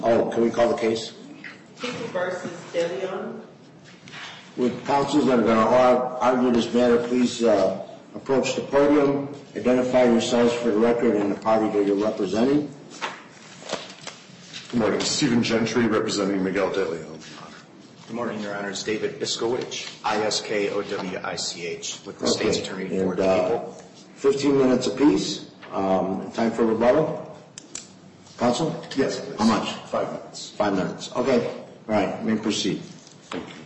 Can we call the case? People versus DeLeon. With counsels that are going to argue this matter, please approach the podium, identify yourselves for the record and the party that you're representing. Good morning. Stephen Gentry representing Miguel DeLeon. Good morning, Your Honors. David Iskowich, Iskowich, with the State's Attorney for the People. 15 minutes apiece. Time for rebuttal. Counsel? Yes, please. How much? 5 minutes. 5 minutes. Okay. All right. You may proceed. Thank you.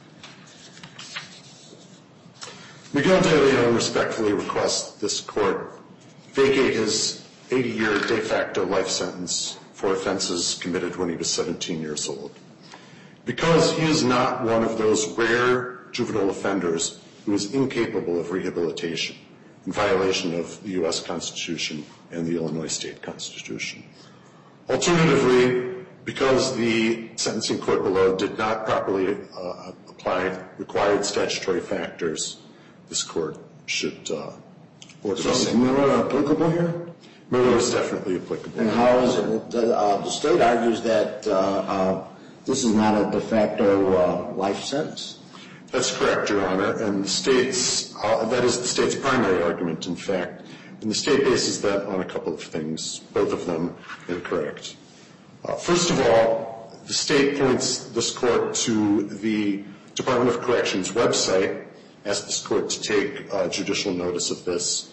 Miguel DeLeon respectfully requests this court vacate his 80-year de facto life sentence for offenses committed when he was 17 years old. Because he is not one of those rare juvenile offenders who is incapable of rehabilitation in violation of the U.S. Constitution and the Illinois State Constitution. Alternatively, because the sentencing court below did not properly apply required statutory factors, this court should order the same. Is Miller applicable here? Miller is definitely applicable. And how is it? The state argues that this is not a de facto life sentence. That's correct, Your Honor, and the state's that is the state's primary argument, in fact. And the state bases that on a couple of things, both of them incorrect. First of all, the state points this court to the Department of Corrections website, asks this court to take judicial notice of this.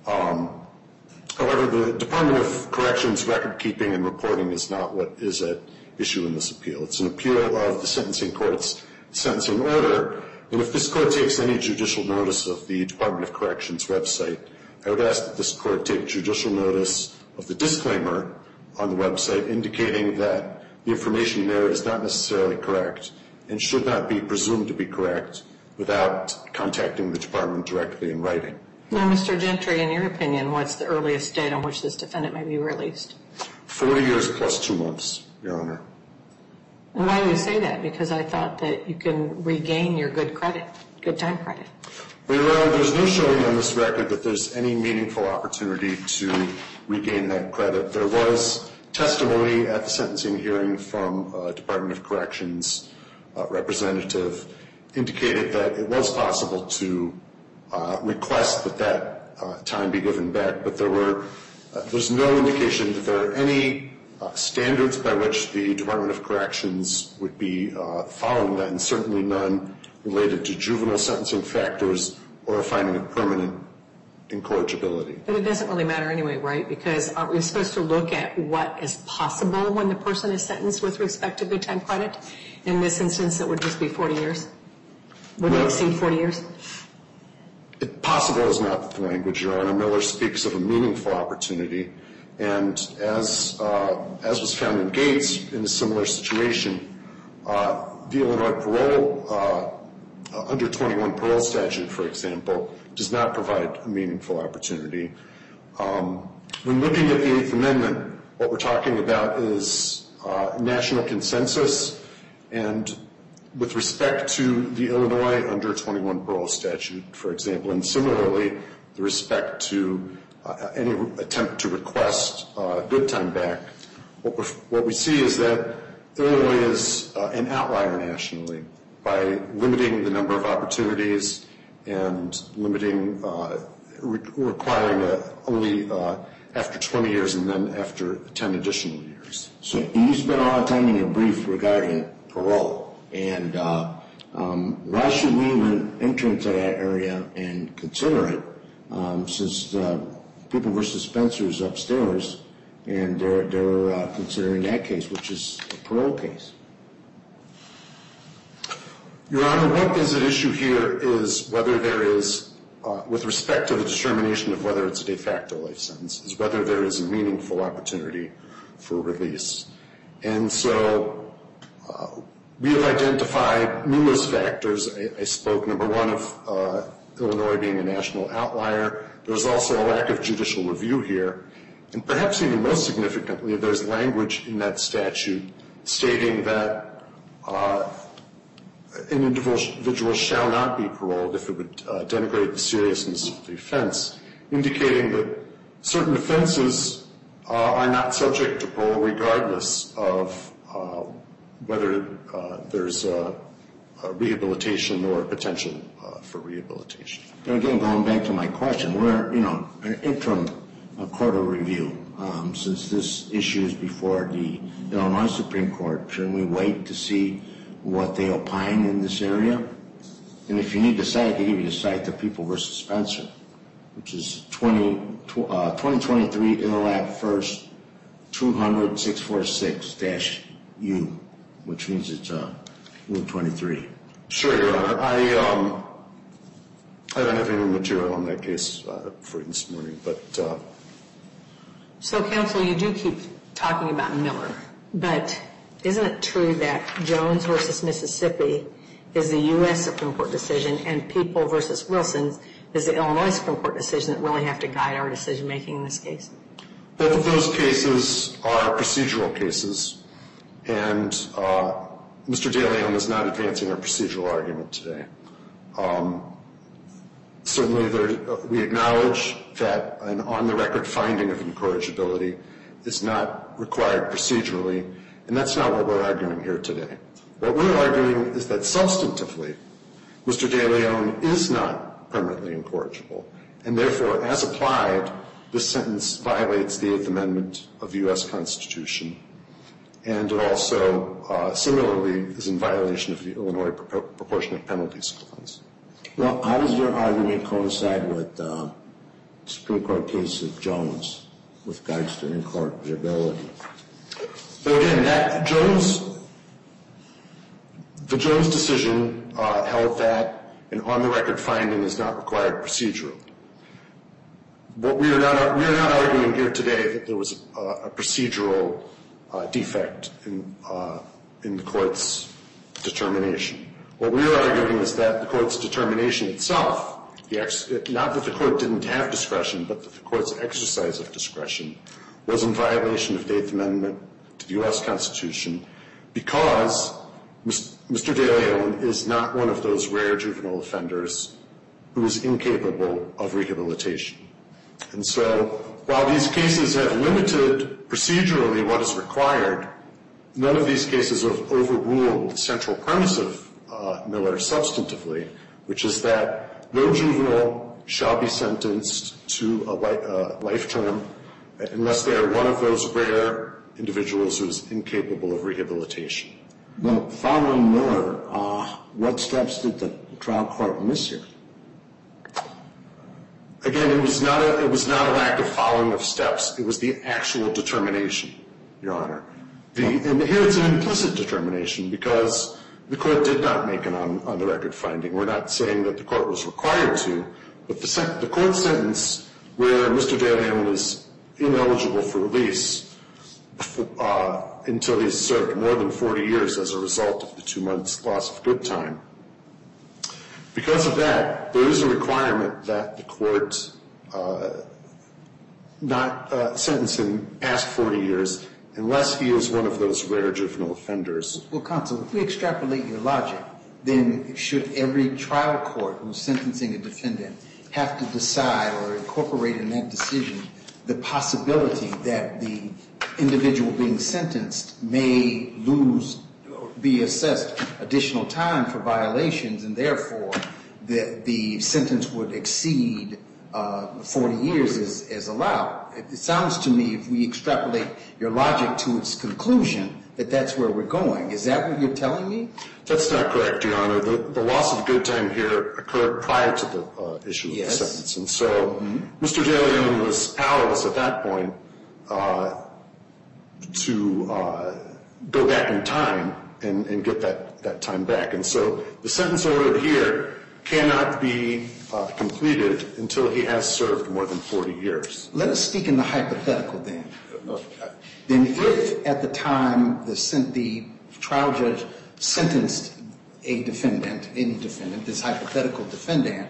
However, the Department of Corrections record keeping and reporting is not what is at issue in this appeal. It's an appeal of the sentencing court's sentencing order, and if this court takes any judicial notice of the Department of Corrections website, I would ask that this court take judicial notice of the disclaimer on the website indicating that the information there is not necessarily correct and should not be presumed to be correct without contacting the department directly in writing. Now, Mr. Gentry, in your opinion, what's the earliest date on which this defendant may be released? 40 years plus 2 months, Your Honor. And why do you say that? Because I thought that you can regain your good time credit. Well, Your Honor, there's no showing on this record that there's any meaningful opportunity to regain that credit. There was testimony at the sentencing hearing from Department of Corrections representative indicated that it was possible to request that time be given back, but there's no indication that there are any standards by which the Department of Corrections would be following that, and certainly none related to juvenile sentencing factors or a finding of permanent incorrigibility. But it doesn't really matter anyway, right? Because aren't we supposed to look at what is possible when the person is sentenced with respect to good time credit? In this instance, it would just be 40 years? Would it exceed 40 years? Possible is not the language, Your Honor. Miller speaks of a meaningful opportunity, and as was found in Gates in a similar situation, the Illinois parole, under 21 parole statute, for example, does not provide a meaningful opportunity. When looking at the Eighth Amendment, what we're talking about is national consensus, and with respect to the Illinois under 21 parole statute, for example, and similarly, with respect to any attempt to request good time back, what we see is that Illinois is an outlier nationally by limiting the number of opportunities and limiting, requiring only after 20 years and then after 10 additional years. So you spent a lot of time in your brief regarding parole, and why should we even enter into that area and consider it, since People v. Spencer is upstairs, and they're considering that case, which is a parole case? Your Honor, what is at issue here is whether there is, with respect to the determination of whether it's a de facto life sentence, is whether there is a meaningful opportunity for release. And so we have identified numerous factors. I spoke, number one, of Illinois being a national outlier. There's also a lack of judicial review here. And perhaps even most significantly, there's language in that statute stating that an individual shall not be paroled if it would denigrate the seriousness of the offense, indicating that certain offenses are not subject to parole regardless of whether there's a rehabilitation or potential for rehabilitation. And again, going back to my question, we're, an interim court of review. Since this issue is before the Illinois Supreme Court, shouldn't we wait to see what they opine in this area? And if you need the site, they give you the site to People v. Spencer, which is 2023 Illap 1st 200-646-U, which means it's Rule 23. Sure, Your Honor. I don't have any material on that case for you this morning, but... So, counsel, you do keep talking about Miller, but isn't it true that Jones v. Mississippi is the U.S. Supreme Court decision and People v. Wilson is the Illinois Supreme Court decision that really have to guide our decision-making in this case? Both of those cases are procedural cases, and Mr. DeLeon is not advancing a procedural argument today. Certainly, we acknowledge that an on-the-record finding of incorrigibility is not required procedurally, and that's not what we're arguing here today. What we're arguing is that substantively, Mr. DeLeon is not permanently incorrigible, and therefore, as applied, this sentence violates the Eighth Amendment of the U.S. Constitution, and it also similarly is in violation of the Illinois Proportionate Penalties Clause. Well, how does your argument coincide with the Supreme Court case of Jones with regards to incorrigibility? Well, again, the Jones decision held that an on-the-record finding is not required procedurally. What we are not arguing here today that there was a procedural defect in the court's determination. What we are arguing is that the court's determination itself, not that the court didn't have discretion, but that the court's exercise of discretion was in violation of the Eighth Amendment to the U.S. Constitution because Mr. DeLeon is not one of those rare juvenile offenders who is incapable of rehabilitation. And so, while these cases have limited procedurally what is required, none of these cases have overruled the central premise of Miller substantively, which is that no juvenile shall be sentenced to a life term unless they are one of those rare individuals who is incapable of rehabilitation. Well, following Miller, what steps did the trial court miss here? Again, it was not a lack of following of steps. It was the actual determination, Your Honor. And here it's an implicit determination because the court did not make an on-the-record finding. We're not saying that the court was required to, but the court sentence where Mr. DeLeon is ineligible for release until he's served more than 40 years as a result of the 2 months loss of good time. Because of that, there is a requirement that the court not sentence him past 40 years unless he is one of those rare juvenile offenders. Well, counsel, if we extrapolate your logic, then should every trial court who's sentencing a defendant have to decide or incorporate in that decision the possibility that the individual being sentenced may lose or be assessed additional time for violations, and therefore the sentence would exceed 40 years as allowed? It sounds to me, if we extrapolate your logic to its conclusion, that that's where we're going. Is that what you're telling me? That's not correct, Your Honor. The loss of good time here occurred prior to the issue of the sentence. And so Mr. DeLeon was powerless at that point to go back in time and get that time back. And so the sentence ordered here cannot be completed until he has served more than 40 years. Let us speak in the hypothetical then. Then if at the time the trial judge sentenced a defendant, any defendant, this hypothetical defendant,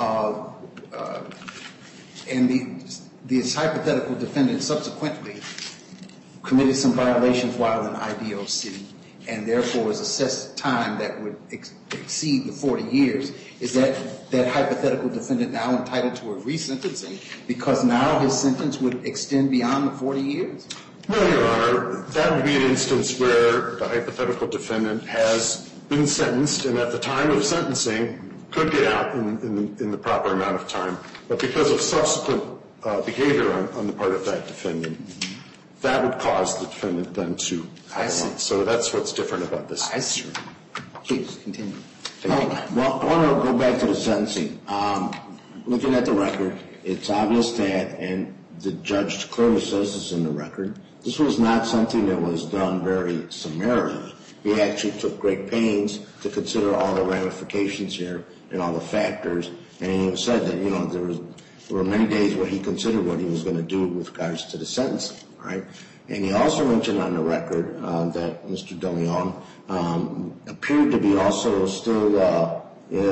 and this hypothetical defendant subsequently committed some violations while in IDOC and therefore was assessed time that would exceed the 40 years, is that hypothetical defendant now entitled to a resentencing because now his sentence would extend beyond the 40 years? No, Your Honor. That would be an instance where the hypothetical defendant has been sentenced and at the time of sentencing could get out in the proper amount of time. But because of subsequent behavior on the part of that defendant, that would cause the defendant then to have a month. So that's what's different about this. I see. Please, continue. Well, I want to go back to the sentencing. Looking at the record, it's obvious that, and the judge clearly says this in the record, this was not something that was done very summarily. He actually took great pains to consider all the ramifications here and all the factors. And he said that, there were many days where he considered what he was going to do with regards to the sentencing, right? And he also mentioned on the record that Mr. DeLeon appeared to be also still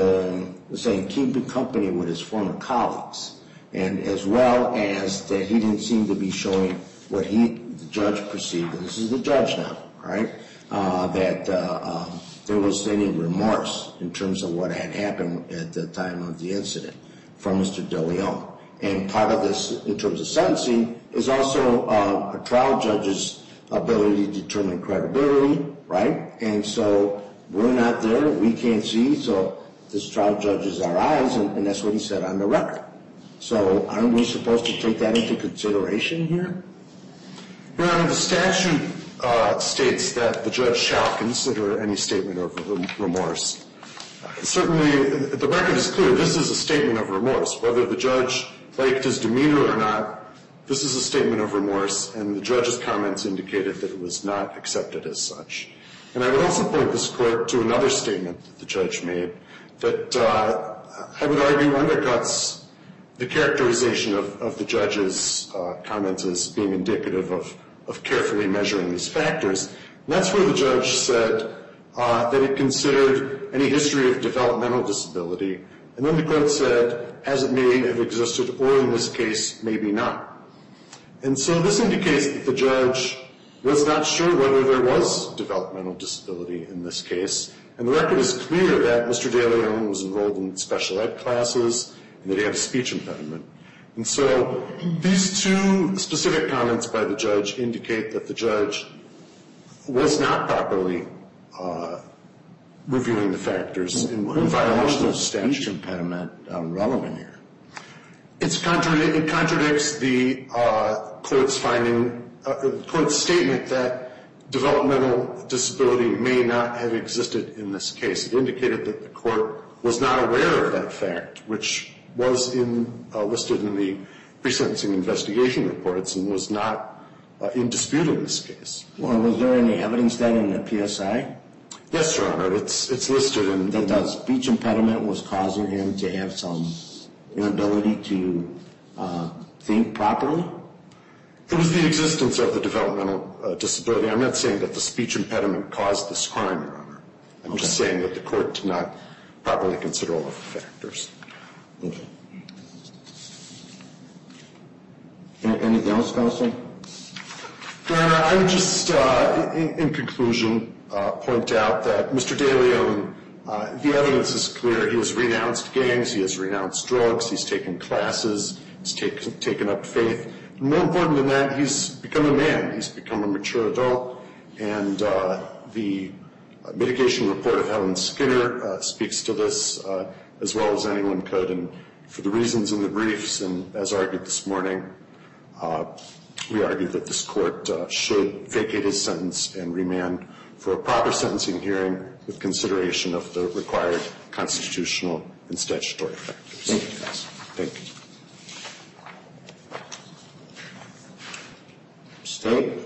saying keeping company with his former colleagues, and as well as that he didn't seem to be showing what the judge perceived, and this is the judge now, right, that there was any remorse in terms of what had happened at the time of the incident from Mr. DeLeon. And part of this, in terms of sentencing, is also a trial judge's ability to determine credibility, right? And so we're not there, we can't see, so this trial judge is our eyes, and that's what he said on the record. So aren't we supposed to take that into consideration here? Your Honor, the statute states that the judge shall consider any statement of remorse. Certainly, the record is clear. This is a statement of remorse. Whether the judge liked his demeanor or not, this is a statement of remorse, and the judge's comments indicated that it was not accepted as such. And I would also point this Court to another statement that the judge made that I would argue undercuts the characterization of the judge's comments as being indicative of carefully measuring these factors. And that's where the judge said that it considered any history of developmental disability, and then the Court said, as it may have existed, or in this case, maybe not. And so this indicates that the judge was not sure whether there was developmental disability in this case. And the record is clear that Mr. DeLeon was enrolled in special ed classes and that he had a speech impediment. And so these two specific comments by the judge indicate that the judge was not properly reviewing the factors in violation of the statute. Speech impediment relevant here? It contradicts the Court's finding, the Court's statement that developmental disability may not have existed in this case. It indicated that the Court was not aware of that fact, which was listed in the pre-sentencing investigation reports and was not in dispute in this case. Well, was there any evidence then in the PSI? Yes, Your Honor. It's listed in that the speech impediment was causing him to have some inability to think properly? It was the existence of the developmental disability. I'm not saying that the speech impediment caused this crime, Your Honor. I'm just saying that the Court did not properly consider all of the factors. Okay. Anything else, Counsel? Your Honor, I would just, in conclusion, point out that Mr. DeLeon, the evidence is clear. He has renounced gangs. He has renounced drugs. He's taken classes. He's taken up faith. And more important than that, he's become a man. He's become a mature adult. And the mitigation report of Helen Skinner speaks to this as well as anyone could. And for the reasons in the briefs and as argued this morning, we argue that this Court should vacate his sentence and remand for a proper sentencing hearing with consideration of the required constitutional and statutory factors. Thank you, Counsel. Thank you. State.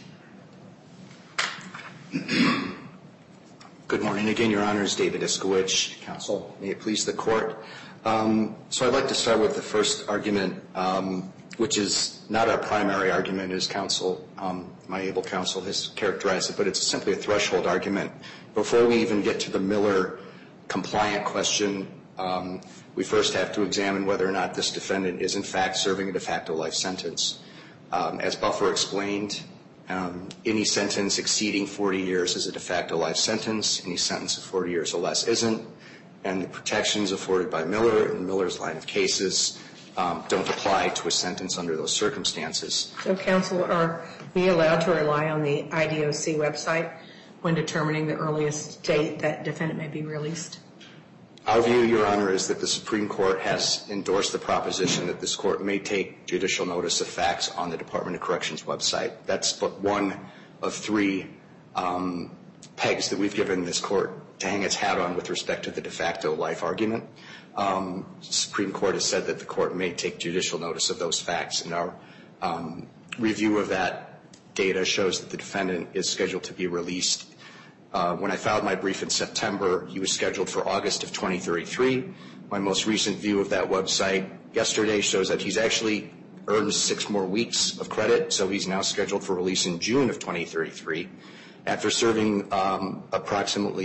Good morning again, Your Honors. David Iskowich, Counsel. May it please the Court. So I'd like to start with the first argument, which is not our primary argument, as counsel, my able counsel has characterized it, but it's simply a threshold argument. Before we even get to the Miller compliant question, we first have to examine whether or not this defendant is in fact serving a de facto life sentence. As Buffer explained, any sentence exceeding 40 years is a de facto life sentence. Any sentence of 40 years or less isn't. And the protections afforded by Miller and Miller's line of cases don't apply to a sentence under those circumstances. So, counsel, are we allowed to rely on the IDOC website when determining the earliest date that defendant may be released? Our view, Your Honor, is that the Supreme Court has endorsed the proposition that this court may take judicial notice of facts on the Department of Corrections website. That's but one of three pegs that we've given this court to hang its hat on with respect to the de facto life argument. The Supreme Court has said that the court may take judicial notice of those facts, and our review of that data shows that the defendant is scheduled to be released. When I filed my brief in September, he was scheduled for August of 2033. My most recent view of that website yesterday shows that he's actually earned 6 more weeks of credit, so he's now scheduled for release in June of 2033 after serving approximately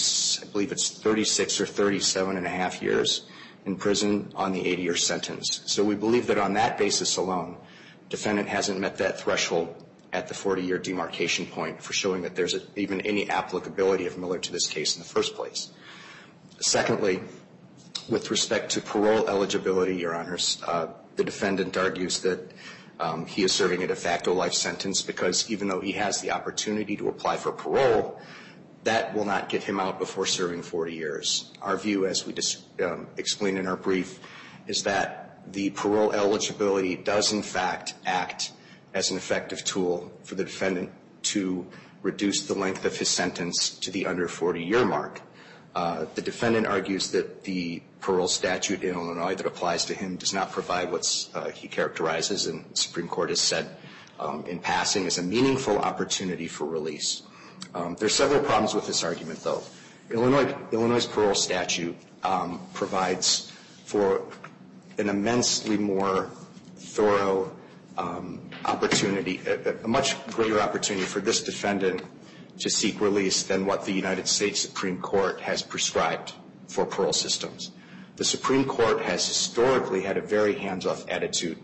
36 or 37 and a half years in prison on the 80-year sentence. So we believe that on that basis alone, defendant hasn't met that threshold at the 40-year demarcation point for showing that there's even any applicability of Miller to this case in the first place. Secondly, with respect to parole eligibility, Your Honors, the defendant argues that he is serving a de facto life sentence because even though he has the opportunity to apply for parole, that will not get him out before serving 40 years. Our view, as we explained in our brief, is that the parole eligibility does in fact act as an effective tool for the defendant to reduce the length of his sentence to the under 40-year mark. The defendant argues that the parole statute in Illinois that applies to him does not provide what he characterizes, and the Supreme Court has said in passing, as a meaningful opportunity for release. There are several problems with this argument, though. Illinois' parole statute provides for an immensely more thorough opportunity, a much greater opportunity for this defendant to seek release than what the United States Supreme Court has prescribed for parole systems. The Supreme Court has historically had a very hands-off attitude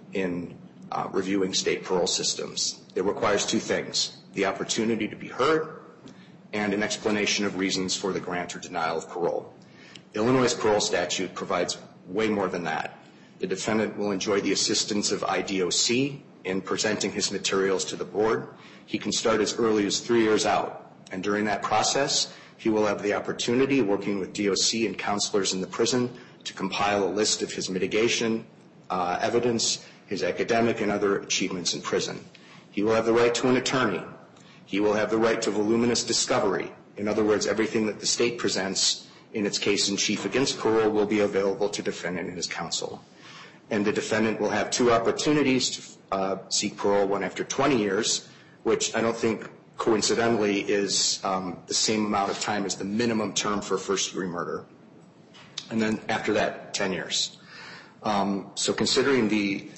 in reviewing state parole systems. It requires two things: the opportunity to be heard and an explanation of reasons for the grant or denial of parole. Illinois' parole statute provides way more than that. The defendant will enjoy the assistance of IDOC in presenting his materials to the board. He can start as early as 3 years out, and during that process, he will have the opportunity, working with DOC and counselors in the prison, to compile a list of his mitigation evidence, his academic and other achievements in prison. He will have the right to an attorney. He will have the right to voluminous discovery. In other words, everything that the state presents in its case in chief against parole will be available to defendant and his counsel. And the defendant will have 2 opportunities to seek parole, one after 20 years, which I don't think coincidentally is the same amount of time as the minimum term for first-degree murder. And then after that, 10 years. So considering the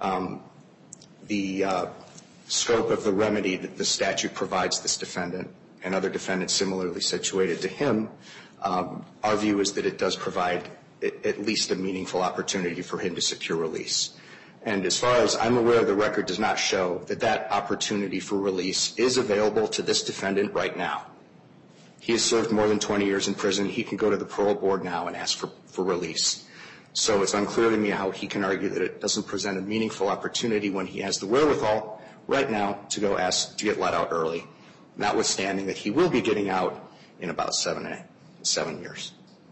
scope of the remedy that the statute provides this defendant and other defendants similarly situated to him, our view is that it does provide at least a meaningful opportunity for him to secure release. And as far as I'm aware, the record does not show that that opportunity for release is available to this defendant right now. He has served more than 20 years in prison. He can go to the parole board now and ask for release. So it's unclear to me how he can argue that it doesn't present a meaningful opportunity when he has the wherewithal right now to go ask to get let out early, notwithstanding that he will be getting out in about 7 years.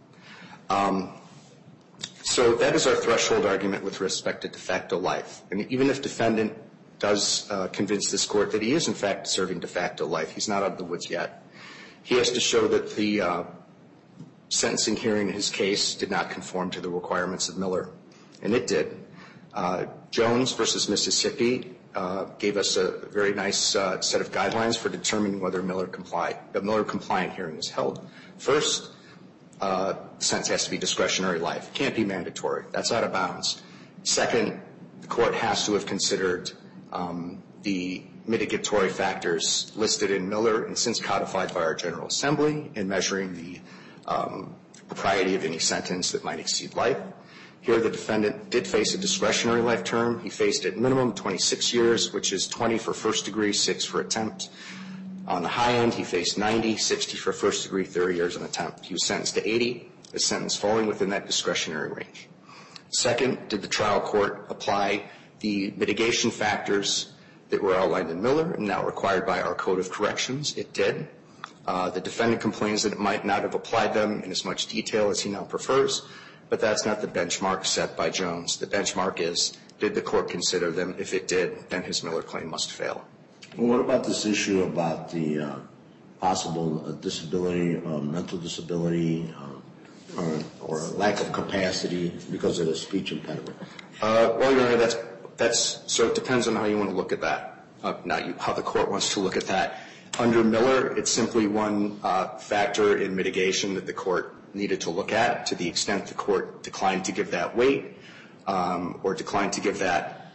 So that is our threshold argument with respect to de facto life. And even if defendant does convince this court that he is in fact serving de facto life, he's not out of the woods yet. He has to show that the sentencing hearing in his case did not conform to the requirements of Miller, and it did. Jones versus Mississippi gave us a very nice set of guidelines for determining whether a Miller-compliant hearing was held. First, the sentence has to be discretionary life. It can't be mandatory. That's out of bounds. Second, the court has to have considered the mitigatory factors listed in Miller and since codified by our General Assembly in measuring the propriety of any sentence that might exceed life. Here, the defendant did face a discretionary life term. He faced at minimum 26 years, which is 20 for first degree, 6 for attempt. On the high end, he faced 90, 60 for first degree, 30 years on attempt. He was sentenced to 80, a sentence falling within that discretionary range. Second, did the trial court apply the mitigation factors that were outlined in Miller and now required by our Code of Corrections? It did. The defendant complains that it might not have applied them in as much detail as he now prefers, but that's not the benchmark set by Jones. The benchmark is, did the court consider them? If it did, then his Miller claim must fail. Well, what about this issue about the possible disability, mental disability, or lack of capacity because of the speech impediment? Well, Your Honor, that's so it depends on how you want to look at that, how the court wants to look at that. Under Miller, it's simply one factor in mitigation that the court needed to look at. To the extent the court declined to give that weight, or declined to give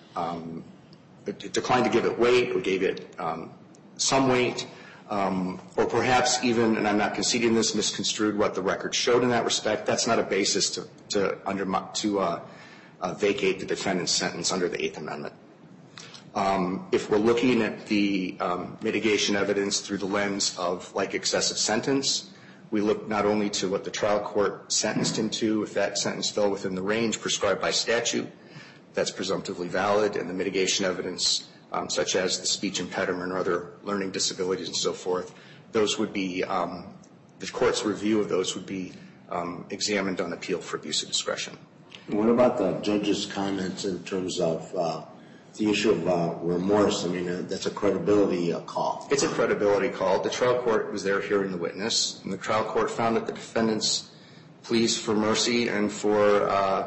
it weight, or gave it some weight, or perhaps even, and I'm not conceding this, misconstrued what the record showed in that respect, that's not a basis to vacate the defendant's sentence under the Eighth Amendment. If we're looking at the mitigation evidence through the lens of like excessive sentence, we look not only to what the trial court sentenced him to, if that sentence fell within the range prescribed by statute, that's presumptively valid, and the mitigation evidence, such as the speech impediment or other learning disabilities and so forth, those would be, the court's review of those would be examined on appeal for abuse of discretion. And what about the judge's comments in terms of the issue of remorse? I mean, that's a credibility call. It's a credibility call. The trial court was there hearing the witness, and the trial court found that the defendant's pleas for mercy and for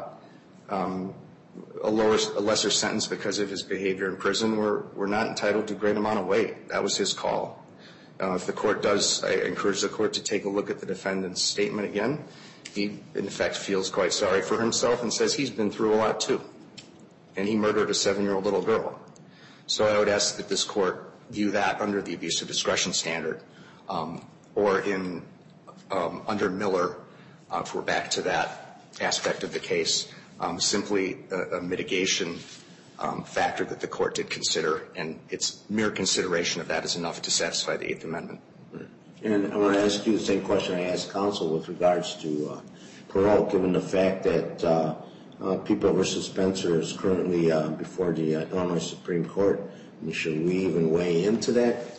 a lesser sentence because of his behavior in prison were not entitled to a great amount of weight. That was his call. If the court does, I encourage the court to take a look at the defendant's statement again. He, in fact, feels quite sorry for himself and says he's been through a lot too. And he murdered a 7-year-old little girl. So I would ask that this court view that under the abuse of discretion standard, or in under Miller, if we're back to that aspect of the case, simply a mitigation factor that the court did consider, and its mere consideration of that is enough to satisfy the Eighth Amendment. And I want to ask you the same question I asked counsel with regards to parole, given the fact that People v. Spencer is currently before the Illinois Supreme Court. I mean, should we even weigh into that?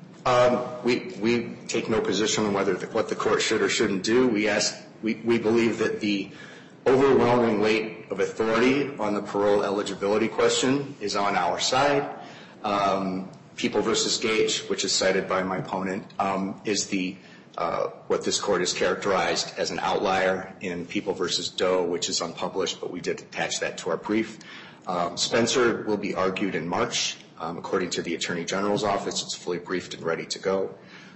We take no position on what the court should or shouldn't do. We believe that the overwhelming weight of authority on the parole eligibility question is on our side. People v. Gage, which is cited by my opponent, is what this court has characterized as an outlier in People v. Doe, which is unpublished, but we did attach that to our brief. Spencer will be argued in March. According to the Attorney General's office, it's fully briefed and ready to go.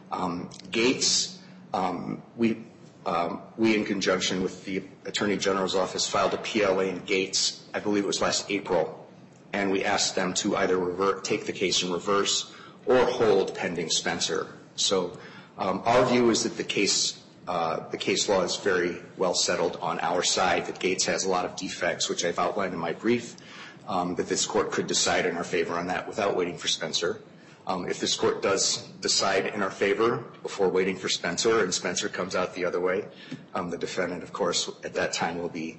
Gates, we in conjunction with the Attorney General's office filed a PLA in Gates, I believe it was last April, and we asked them to either take the case in reverse or hold pending Spencer. So our view is that the case law is very well settled on our side, that Gates has a lot of defects, which I've outlined in my brief, that this court could decide in our favor on that without waiting for Spencer. If this court does decide in our favor before waiting for Spencer and Spencer comes out the other way, the defendant, of course, at that time will be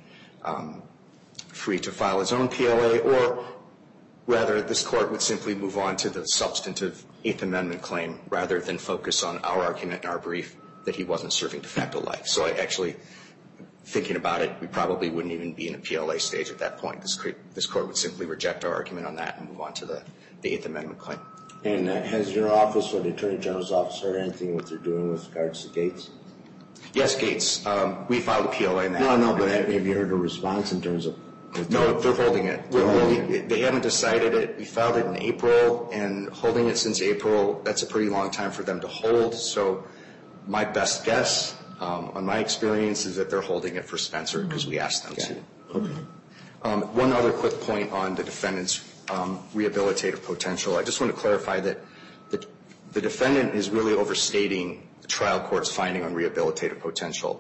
free to file his own PLA, or rather this court would simply move on to the substantive Eighth Amendment claim rather than focus on our argument in our brief that he wasn't serving de facto life. So thinking about it, we probably wouldn't even be in a PLA stage at that point. This court would simply reject our argument on that and move on to the Eighth Amendment claim. And has your office or the Attorney General's office heard anything what they're doing with regards to Gates? Yes, Gates. We filed a PLA in that. No, but have you heard a response in terms of? No, they're holding it. They haven't decided it. We filed it in April, and holding it since April, that's a pretty long time for them to hold. So my best guess, on my experience, is that they're holding it for Spencer because we asked them to. Okay. One other quick point on the defendant's rehabilitative potential. I just want to clarify that the defendant is really overstating the trial court's finding on rehabilitative potential.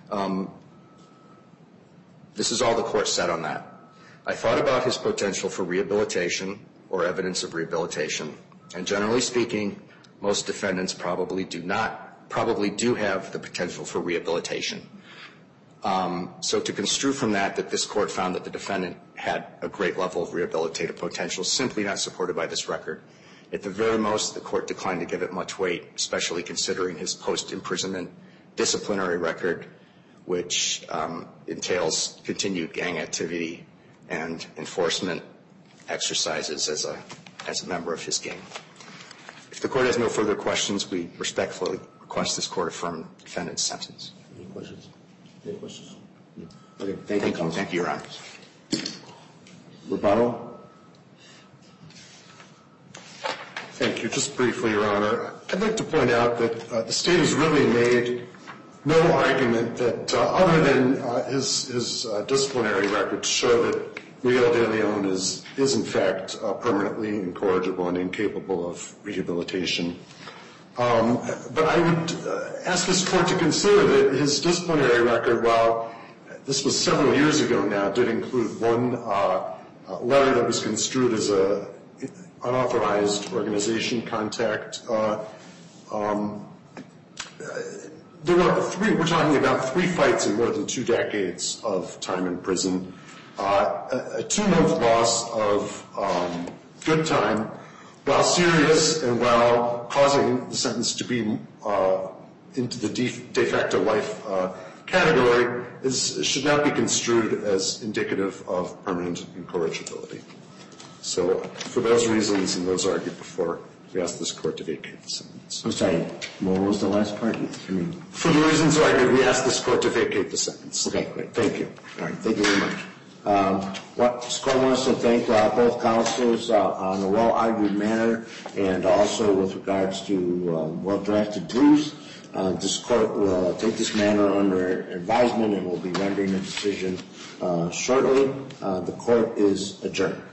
This is all the court said on that. I thought about his potential for rehabilitation or evidence of rehabilitation, and generally speaking, most defendants probably do have the potential for rehabilitation. So to construe from that this court found that the defendant had a great level of rehabilitative potential, simply not supported by this record. At the very most, the court declined to give it much weight, especially considering his post-imprisonment disciplinary record, which entails continued gang activity and enforcement exercises as a member of his gang. If the court has no further questions, we respectfully request this court affirm the defendant's sentence. Any questions? Any questions? Okay, thank you, counsel. Thank you, Your Honor. Rebuttal? Thank you. Just briefly, Your Honor, I'd like to point out that the state has really made no argument that other than his disciplinary record to show that Miguel de Leon is in fact permanently incorrigible and incapable of rehabilitation. But I would ask this court to consider that his disciplinary record, while this was several years ago now, did include one letter that was construed as a unauthorized organization contact. We're talking about 3 fights in more than 2 decades of time in prison, a 2-month loss of good time, while serious and while causing the sentence to be into the de facto life category, should not be construed as indicative of permanent incorrigibility. So for those reasons and those argued before, we ask this court to vacate the sentence. I'm sorry, what was the last part? For the reasons argued, we ask this court to vacate the sentence. Okay, great. Thank you. All right, thank you very much. This court wants to thank both counselors on a well-argued manner and also with regards to well-drafted briefs. This court will take this matter under advisement and will be rendering a decision shortly. The court is adjourned.